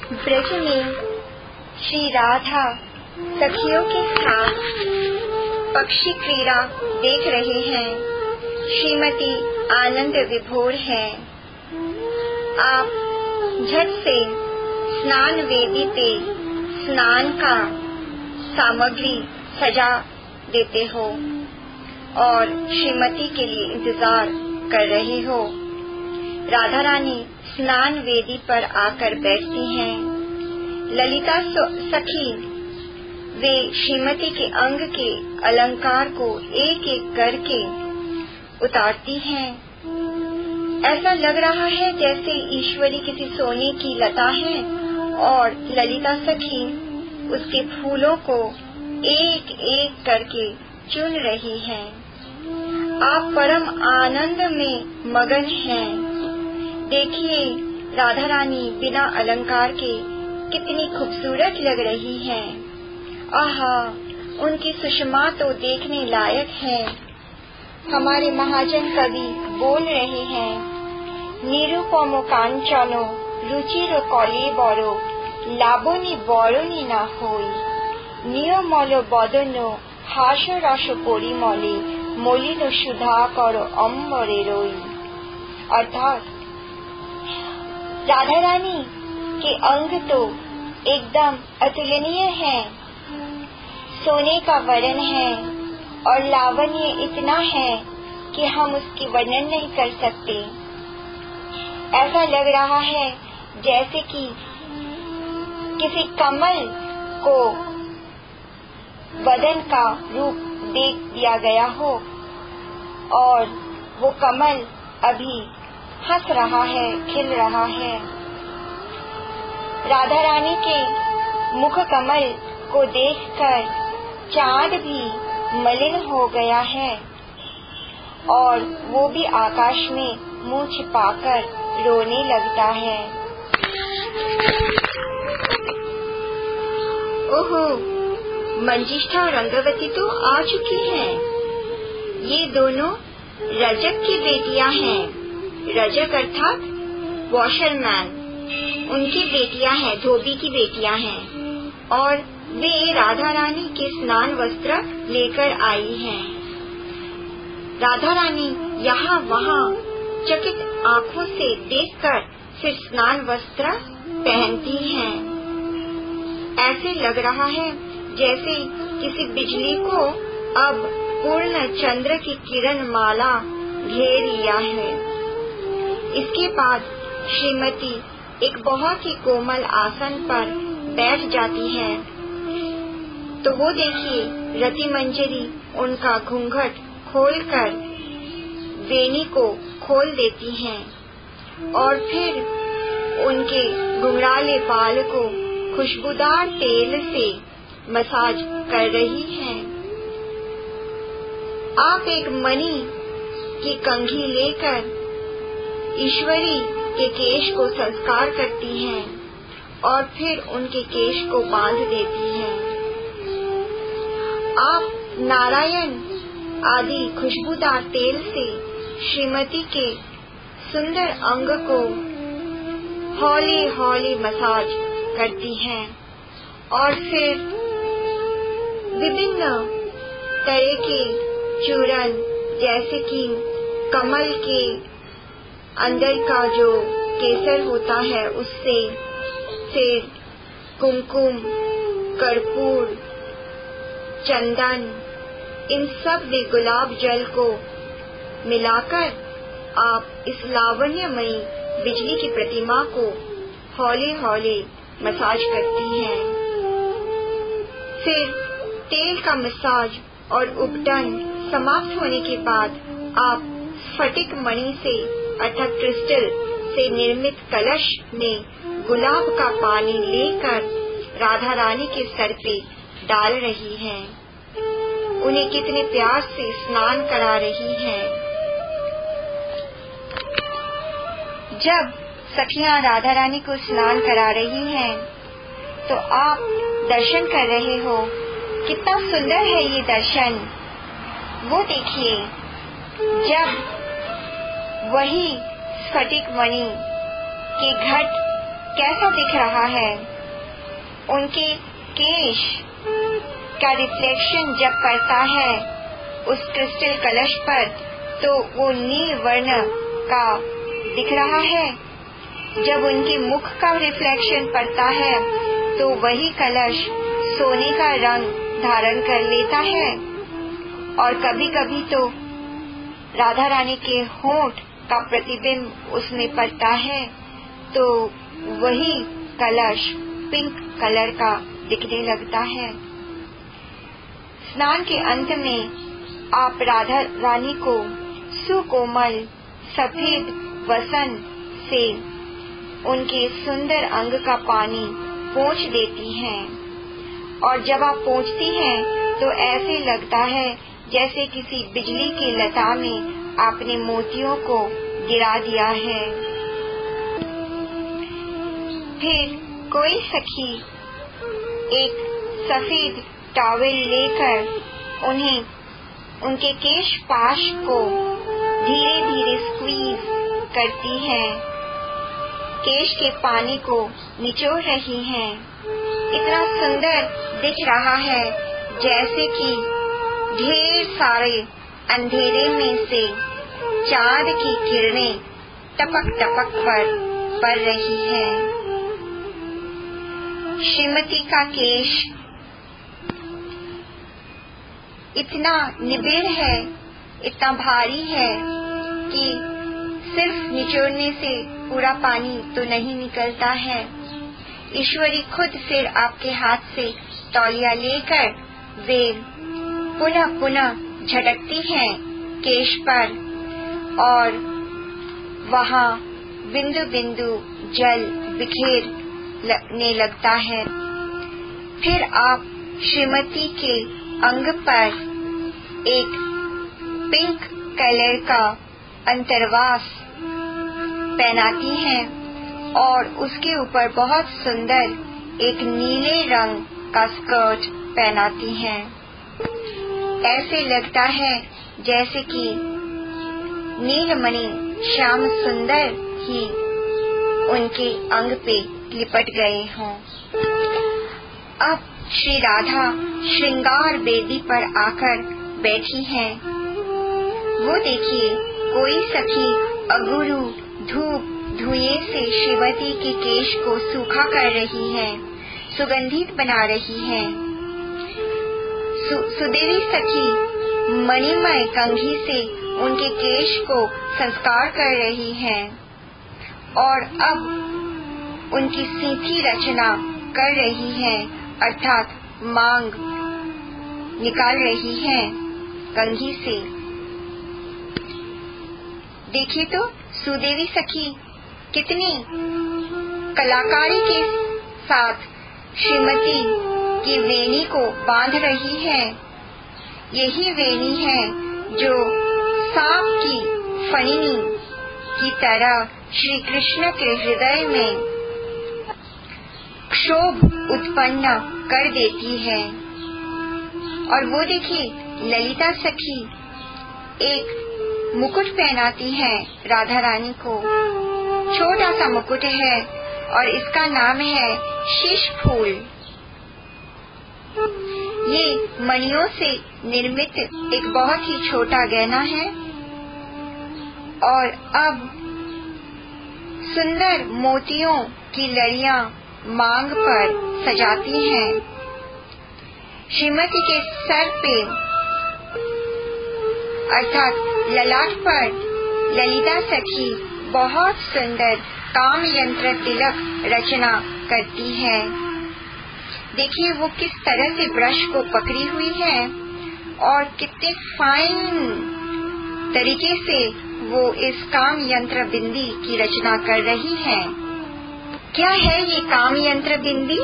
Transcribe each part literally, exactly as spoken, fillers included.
ब्रज में श्री राधा सखियों के साथ पक्षी क्रीड़ा देख रहे हैं। श्रीमती आनंद विभोर है। आप झट से स्नान वेदी पे स्नान का सामग्री सजा देते हो और श्रीमती के लिए इंतजार कर रहे हो। राधा रानी स्नान वेदी पर आकर बैठती हैं। ललिता सखी वे श्रीमती के अंग के अलंकार को एक एक करके उतारती हैं। ऐसा लग रहा है जैसे ईश्वरी किसी सोने की लता है और ललिता सखी उसके फूलों को एक एक करके चुन रही हैं। आप परम आनंद में मगन हैं। देखिए राधा रानी बिना अलंकार के कितनी खूबसूरत लग रही हैं। आहा, उनकी सुषमा तो देखने लायक है। हमारे महाजन कवि बोल रहे हैं, निरूपमो कांचनो रुचिरो कले बड़ो लाबनी बड़नी ना होई नियमलो बदनो हासो रस परिमले मलिन सुधा करो अम्बरे रोई। अर्थात राधा रानी के अंग तो एकदम अतुलनीय हैं, सोने का वर्ण है और लावण्य इतना है कि हम उसकी वर्णन नहीं कर सकते। ऐसा लग रहा है जैसे कि किसी कमल को वदन का रूप दे दिया गया हो और वो कमल अभी हंस रहा है, खिल रहा है। राधा रानी के मुख कमल को देखकर चांद भी मलिन हो गया है और वो भी आकाश में मुंह छिपाकर रोने लगता है। ओहो, मंजिष्ठा और रंगवती तो आ चुकी हैं। ये दोनों रजक की बेटियां हैं। रजक अर्थात वॉशरमैन, उनकी बेटियां हैं, धोबी की बेटियां हैं और वे राधा रानी के स्नान वस्त्र लेकर आई हैं। राधा रानी यहाँ वहाँ चकित आँखों से देखकर फिर स्नान वस्त्र पहनती हैं। ऐसे लग रहा है जैसे किसी बिजली को अब पूर्ण चंद्र की किरण माला घेर लिया है। इसके बाद श्रीमती एक बहुत ही कोमल आसन पर बैठ जाती है तो वो देखिए रति मंजरी उनका घूंघट खोलकर वेणी को खोल देती हैं और फिर उनके घुंघराले बाल को खुशबूदार तेल से मसाज कर रही हैं। आप एक मणि की कंघी लेकर ईश्वरी के केश को संस्कार करती हैं और फिर उनके केश को बांध देती हैं। आप नारायण आदि खुशबूदार तेल से श्रीमती के सुंदर अंग को हौले हौले मसाज करती हैं और फिर विभिन्न तरह के चूर्ण जैसे कि कमल के अंदर का जो केसर होता है उससे, फिर कुमकुम, कर्पूर, चंदन, इन सब में गुलाब जल को मिलाकर आप इस लावण्यमयी बिजली की प्रतिमा को हौले हौले मसाज करती हैं। फिर तेल का मसाज और उपटन समाप्त होने के बाद आप स्फटिक मणि से अर्थात क्रिस्टल से निर्मित कलश में गुलाब का पानी लेकर राधा रानी के सर पे डाल रही हैं। उन्हें कितने प्यार से स्नान करा रही हैं। जब सखियां राधा रानी को स्नान करा रही हैं, तो आप दर्शन कर रहे हो। कितना सुंदर है ये दर्शन। वो देखिए, जब वही स्फटिक मणि के घट कैसा दिख रहा है। उनके केश का रिफ्लेक्शन जब पड़ता है उस क्रिस्टल कलश पर तो वो नील वर्ण का दिख रहा है। जब उनके मुख का रिफ्लेक्शन पड़ता है तो वही कलश सोने का रंग धारण कर लेता है। और कभी कभी तो राधा रानी के होंठ का प्रतिबिंब उसमें पड़ता है तो वही कलश पिंक कलर का दिखने लगता है। स्नान के अंत में आप राधा रानी को सुकोमल सफेद वसन से उनके सुंदर अंग का पानी पोंछ देती हैं। और जब आप पोंछती हैं तो ऐसे लगता है जैसे किसी बिजली की लता में आपने मोतियों को गिरा दिया है। फिर कोई सखी एक सफेद टॉवेल लेकर उन्हें उनके केश पाश को धीरे धीरे स्क्वीज करती है, केश के पानी को निचोड़ रही हैं। इतना सुंदर दिख रहा है जैसे कि ढेर सारे अंधेरे में से चांद की किरणें टपक टपक कर पड़ रही है। श्रीमती का केश इतना निबिड़ है, इतना भारी है कि सिर्फ निचोड़ने से पूरा पानी तो नहीं निकलता है। ईश्वरी खुद फिर आपके हाथ से तौलिया लेकर वे पुनः पुनः झटकती हैं केश पर और वहाँ बिंदु बिंदु जल बिखेरने लगता है। फिर आप श्रीमती के अंग पर एक पिंक कलर का अंतर्वास पहनाती हैं और उसके ऊपर बहुत सुंदर एक नीले रंग का स्कर्ट पहनाती हैं। ऐसे लगता है जैसे कि नीलमणि श्याम सुंदर ही उनके अंग पे लिपट गए हों। अब श्री राधा श्रृंगार वेदी पर आकर बैठी हैं। वो देखिए कोई सखी अगुरु धूप धुएं से श्रीमती के केश को सूखा कर रही है, सुगंधित बना रही है। सु, सुदेवी सखी मणिमय कंघी से उनके केश को संस्कार कर रही है और अब उनकी सीधी रचना कर रही है, अर्थात मांग निकाल रही है कंघी से। देखिए तो सुदेवी सखी कितनी कलाकारी के साथ श्रीमती की वेणी को बांध रही है। यही वेणी है जो सांप की फणिनी की तरह श्री कृष्ण के हृदय में क्षोभ उत्पन्न कर देती है। और वो देखिए ललिता सखी एक मुकुट पहनाती है राधा रानी को। छोटा सा मुकुट है और इसका नाम है शीश फूल। ये मणियों से निर्मित एक बहुत ही छोटा गहना है और अब सुंदर मोतियों की लड़ियां मांग पर सजाती हैं। श्रीमती के सर पे अर्थात ललाट पर ललिता सखी बहुत सुंदर काम यंत्र तिलक रचना करती है। देखिए वो किस तरह से ब्रश को पकड़ी हुई है और कितने फाइन तरीके से वो इस काम यंत्र बिंदी की रचना कर रही है। क्या है ये काम यंत्र बिंदी?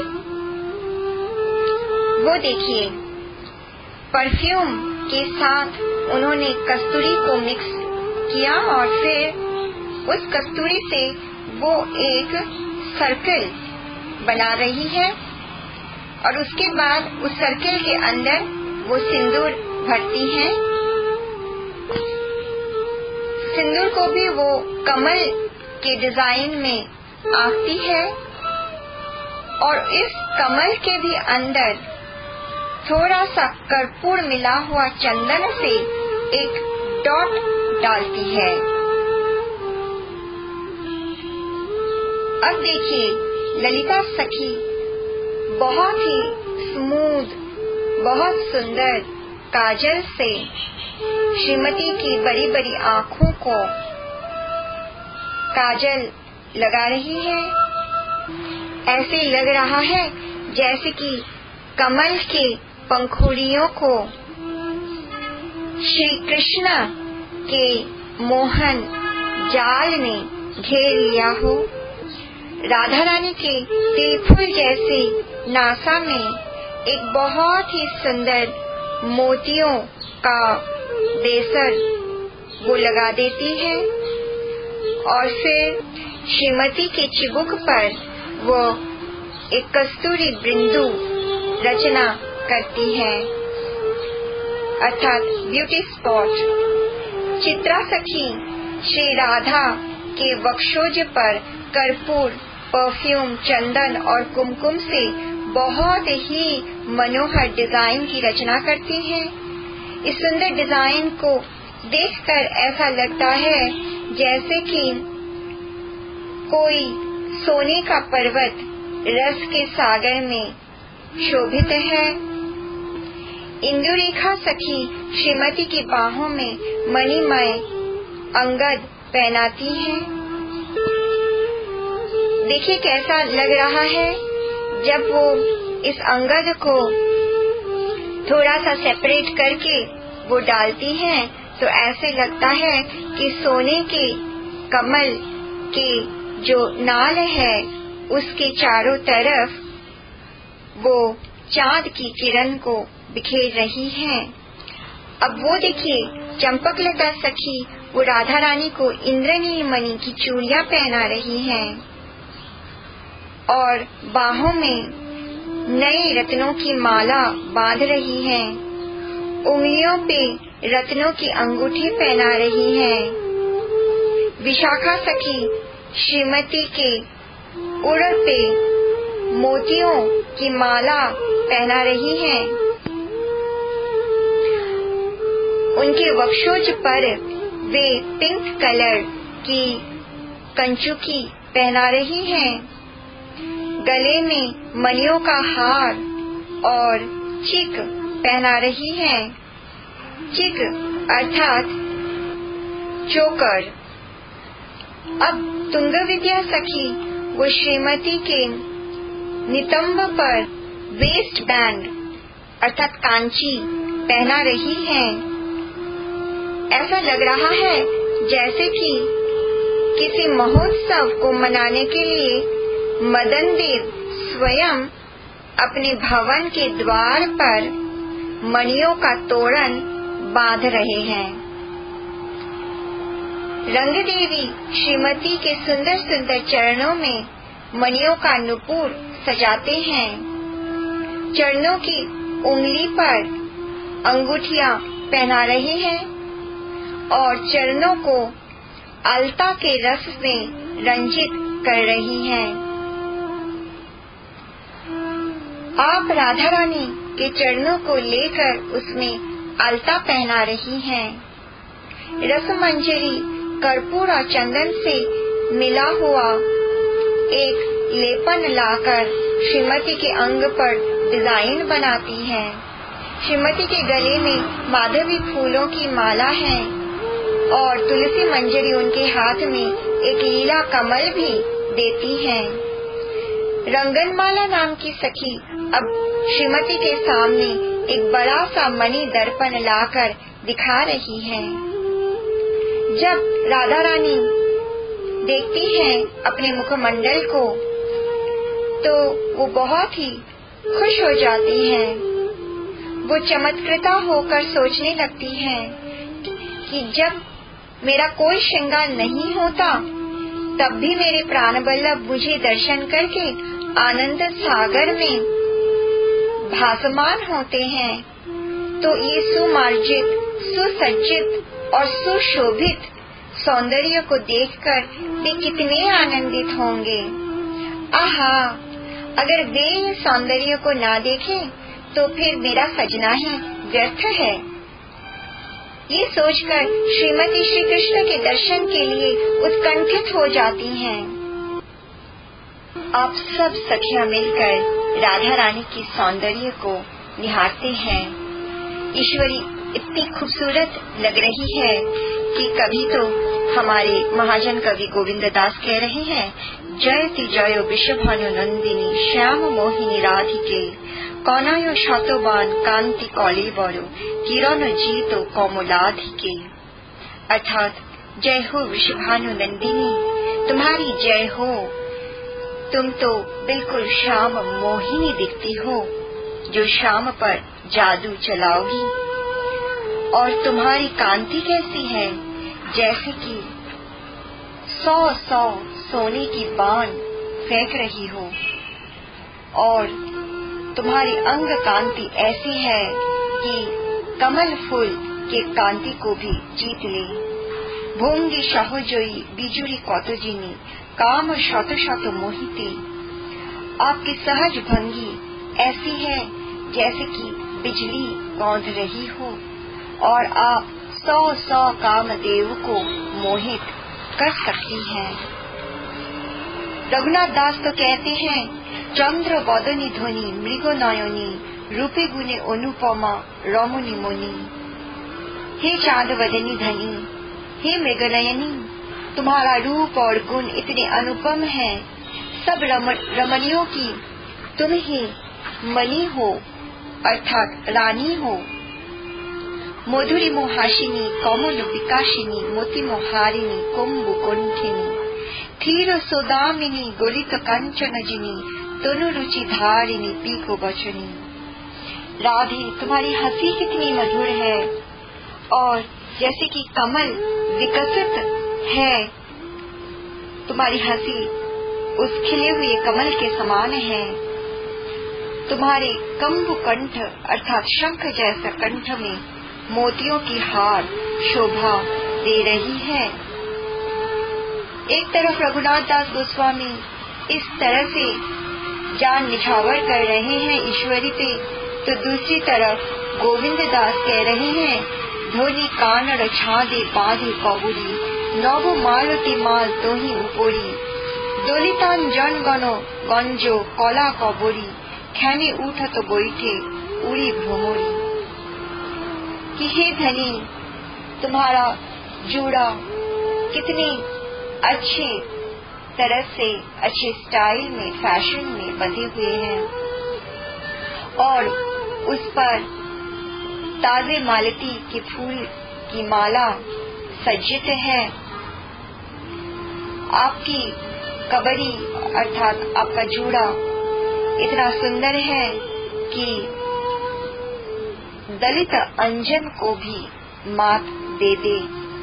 वो देखिए परफ्यूम के साथ उन्होंने कस्तूरी को मिक्स किया और फिर उस कस्तूरी से वो एक सर्कल बना रही है और उसके बाद उस सर्कल के अंदर वो सिंदूर भरती हैं। सिंदूर को भी वो कमल के डिजाइन में आंकती है और इस कमल के भी अंदर थोड़ा सा कर्पूर मिला हुआ चंदन से एक डॉट डालती है। अब देखिए, ललिता सखी बहुत ही स्मूथ, बहुत सुंदर काजल से श्रीमती की बड़ी बड़ी आँखों को काजल लगा रही है। ऐसे लग रहा है जैसे कि कमल के पंखुड़ियों को श्री कृष्ण के मोहन जाल ने घेर लिया हो। राधा रानी के तिलफुल जैसे नासा में एक बहुत ही सुंदर मोतियों का बेसर वो लगा देती है और फिर श्रीमती के चिबुक पर वो एक कस्तूरी बिंदु रचना करती है, अर्थात ब्यूटी स्पॉट। चित्रा सखी श्री राधा के वक्षोज पर कर्पूर, परफ्यूम, चंदन और कुमकुम से बहुत ही मनोहर डिजाइन की रचना करती है। इस सुंदर डिजाइन को देखकर ऐसा लगता है जैसे कि कोई सोने का पर्वत रस के सागर में शोभित है। इंदुरेखा सखी श्रीमती की बाहों में मणिमय अंगद पहनाती है। देखिए कैसा लग रहा है जब वो इस अंगद को थोड़ा सा सेपरेट करके वो डालती हैं, तो ऐसे लगता है कि सोने के कमल के जो नाल है उसके चारों तरफ वो चांद की किरण को बिखेर रही है। अब वो देखिए, चंपकलता सखी वो राधा रानी को इंद्रनील मणि की चूड़ियां पहना रही हैं और बाहों में नए रत्नों की माला बांध रही हैं, उंगलियों पे रत्नों की अंगूठी पहना रही हैं। विशाखा सखी श्रीमती के उड़ पे मोतियों की माला पहना रही हैं। उनके वक्षोज पर वे पिंक कलर की कंचुकी पहना रही हैं। गले में मणियों का हार और चिक पहना रही हैं। चिक अर्थात चोकर। अब तुंग विद्या सखी वो श्रीमती के नितंब पर वेस्ट बैंड अर्थात कांची पहना रही हैं। ऐसा लग रहा है जैसे कि किसी महोत्सव को मनाने के लिए मदन देव स्वयं अपने भवन के द्वार पर मणियों का तोरण बांध रहे हैं। रंग देवी श्रीमती के सुंदर सुंदर चरणों में मणियों का नुपुर सजाते हैं। चरणों की उंगली पर अंगूठियां पहना रहे हैं और चरणों को अलता के रस में रंजित कर रही हैं। आप राधा रानी के चरणों को लेकर उसमें अलता पहना रही हैं। रसमंजरी कर्पूर और चंदन से मिला हुआ एक लेपन लाकर श्रीमती के अंग पर डिजाइन बनाती है। श्रीमती के गले में माधवी फूलों की माला है और तुलसी मंजरी उनके हाथ में एक लीला कमल भी देती है। रंगनमाला नाम की सखी अब श्रीमती के सामने एक बड़ा सा मणि दर्पण लाकर दिखा रही है। जब राधा रानी देखती है अपने मुखमंडल को तो वो बहुत ही खुश हो जाती है। वो चमत्कृता होकर सोचने लगती है कि जब मेरा कोई श्रृंगार नहीं होता तब भी मेरे प्राण बल्लभ मुझे दर्शन करके आनंद सागर में भासमान होते हैं, तो ये सुमार्जित, सुसज्जित और सुशोभित सौंदर्य को देखकर वे कितने आनंदित होंगे। आहा, अगर वे इस सौंदर्य को ना देखें तो फिर मेरा सजना ही व्यर्थ है। ये सोचकर श्रीमती श्री कृष्ण के दर्शन के लिए उत्कंठित हो जाती हैं। आप सब सखियां मिलकर राधा रानी की सौंदर्य को निहारते हैं। ईश्वरी इतनी खूबसूरत लग रही है कि कभी तो हमारे महाजन कवि गोविंद दास कह रहे हैं, जयति जयो विश्वभानु नंदिनी श्याम मोहिनी राधिके कौनायो शतोबान कांति कौले बड़ो किरण जीतो कौमुलाधिके। अर्थात जय हो विश्वभानु नंदिनी, तुम्हारी जय हो। तुम तो बिल्कुल श्याम मोहिनी दिखती हो जो शाम पर जादू चलाओगी। और तुम्हारी कांति कैसी है, जैसे कि सौ सौ सोने की बाण फेंक रही हो। और तुम्हारी अंग कांति ऐसी है कि कमल फूल के कांति को भी जीत ले। भोंगी सहोजयी बिजुरी कतजिनी काम शत शत मोहिते। आपकी सहज भंगी ऐसी है जैसे कि बिजली कौंध रही हो और आप सौ सौ कामदेव को मोहित कर सकती हैं। रघुनाथ दास तो कहते हैं, चंद्र बदनी ध्वनि मृग नयनी रूपे गुणे अनुपमा रमुनि मुनि। हे चांद वदनी धनी, हे मृग नयनी, तुम्हारा रूप और गुण इतने अनुपम हैं। सब रम, रमणियों की तुम ही मणि हो, अर्थात रानी हो। मधुरी मोहाशिनी कौमुल विकाशिनी मोती मोहारिणी कुंभ कुंठिनी थीर सोदामिनी गोलित कंचन जिनी दोनों रुचि धारिणी पीको बचनी। राधे, तुम्हारी हंसी कितनी मधुर है और जैसे कि कमल विकसित है, तुम्हारी हंसी उस खिले हुए कमल के समान है। तुम्हारे कंभ कंठ अर्थात शंख जैसा कंठ में मोतियों की हार शोभा दे रही है। एक तरफ रघुनाथ दास गोस्वामी इस तरह से जान निछावर कर रहे हैं ईश्वरी पे, तो दूसरी तरफ गोविंद दास कह रहे हैं, धोनी कानड़ छादे बांधे कबूरी नव मालती माल तोही उपोरी दलितान जन गणो गंजो कला कबूरी ख्याने उठत बैठे उड़ी भ्रमरी। कि हे धनी, तुम्हारा जूड़ा कितनी अच्छे तरह से अच्छे स्टाइल में फैशन में बंधे हुए हैं और उस पर ताजे मालती के फूल की माला सज्जित है। आपकी कबरी अर्थात आपका जूड़ा इतना सुंदर है कि दलित अंजन को भी मात दे दे।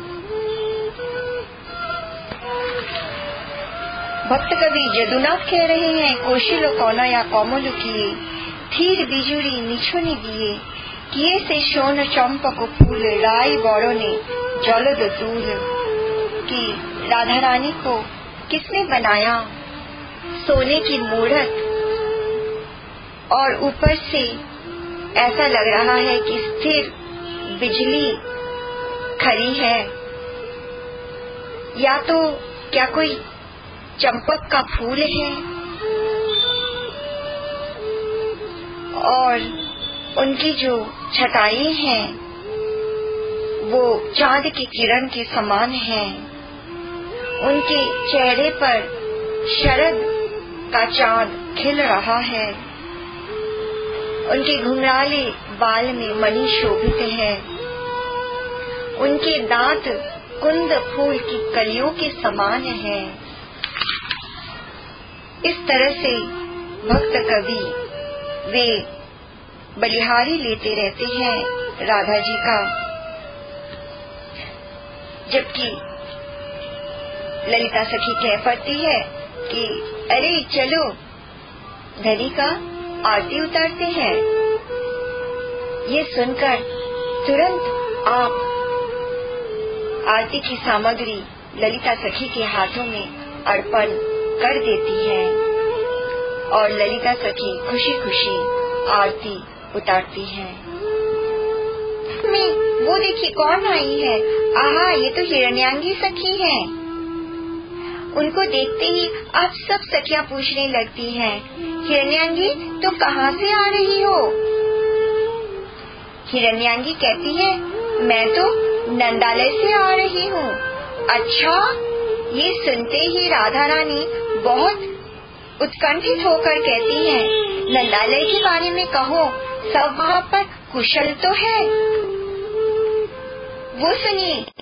भक्त कवि यदुनाथ कह रहे हैं, कोशिलो कौनया कौमल किए थीर बिजुरी निछुनी दिए किए से शोन चंपक फूल राय बड़ो ने जलद दूल। कि राधा रानी को किसने बनाया? सोने की मूरत और ऊपर से ऐसा लग रहा है कि स्थिर बिजली खड़ी है, या तो क्या कोई चंपक का फूल है और उनकी जो छटाई हैं वो चांद की किरण के समान है। उनके चेहरे पर शरद का चांद खिल रहा है। उनके घुंघराले बाल में मणि शोभित है। उनके दांत कुंद फूल की कलियों के समान है। इस तरह से भक्त कवि वे बलिहारी लेते रहते हैं राधा जी का, जबकि ललिता सखी कह पड़ती है कि अरे चलो धनी का आरती उतारते हैं। ये सुनकर तुरंत आप आरती की सामग्री ललिता सखी के हाथों में अर्पण कर देती है और ललिता सखी खुशी खुशी आरती उतारती है। में वो देखिए कौन आई है। आहा, ये तो हिरण्यांगी सखी है। उनको देखते ही अब सब सखियां पूछने लगती हैं, हिरण्यांगी तुम कहाँ से आ रही हो? हिरण्यांगी कहती है, मैं तो नंदालय से आ रही हूँ। अच्छा, ये सुनते ही राधा रानी बहुत उत्कंठित होकर कहती हैं, नंदालय के बारे में कहो, सब वहाँ पर कुशल तो है। वो सुनिए।